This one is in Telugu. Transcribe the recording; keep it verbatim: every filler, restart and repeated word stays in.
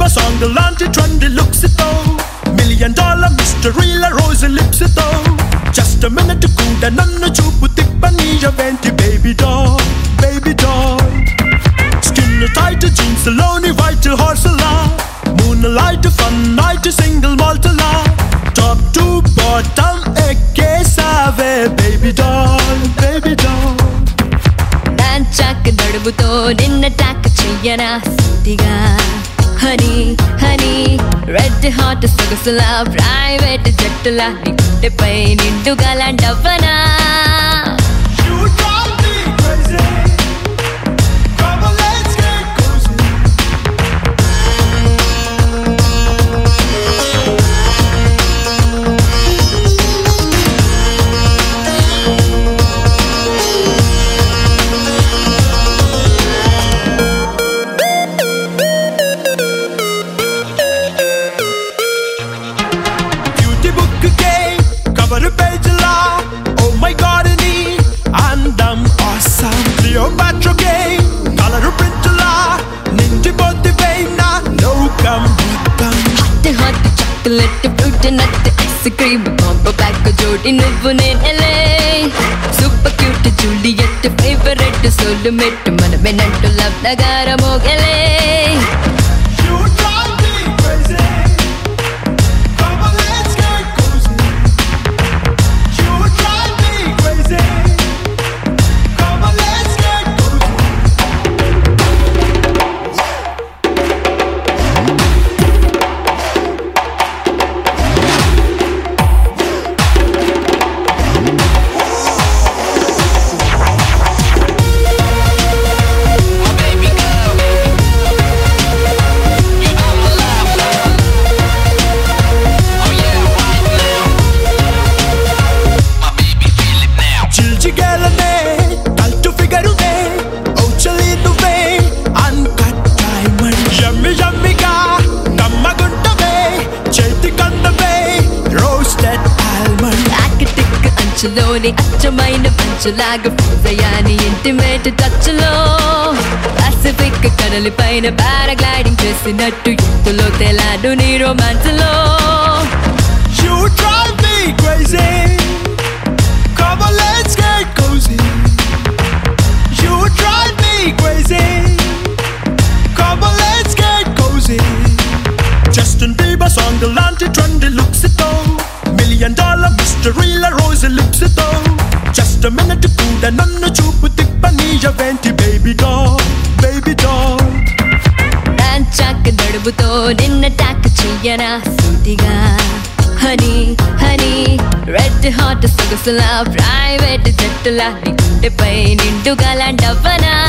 Bieber song లాంటి trendy looks తో million dollar mystery la rose lips తో just a minute కూడా నన్ను చూపు తిప్పనీయవేంటి baby doll baby doll skin tight jeans లోని white horse లా moonlight fun night single malt లా top to bottom ఎక్కేసావే baby doll baby doll చాక్ నడుముతో నిన్న టాక్ చెయ్యనా సుటిగా హనీ హనీ రెడ్ హాట్ సొగసులా ప్రైవేట్ జట్టులా నీ గుండెపై నిండుగా లాండవ్వనా chocolate fruit nut ice cream combo pack జోడి నువ్వు నేనలే super cute Juliet favourite soulmate మనమేనంటూ లవ్ నగార మోగలే లోని అచ్చమైన పంచులాగా ఫుజయాని ఇంటిమేట్ టచ్ లో పసిఫిక్ కడలి పైన పారాగ్లైడింగ్ చేసినట్టు ఎత్తులో తేలాడు నీ రొమాన్స్ లో You drive me crazy Come on let's get cozy You drive me crazy Come on let's get cozy Justin Bieber song లాంటి trendy looks తో million dollar mystery la rose lips తో just a minute కూడా నన్ను చూపు తిప్పనీయవేంటి baby doll baby doll చాక్ నడుముతో నిన్న టాక్ చెయ్యనా సుటిగా హనీ హనీ రెడ్ హాట్ సొగసులా ప్రైవేట్ జట్టులా నీ గుండెపై నిండుగా లాండవ్వనా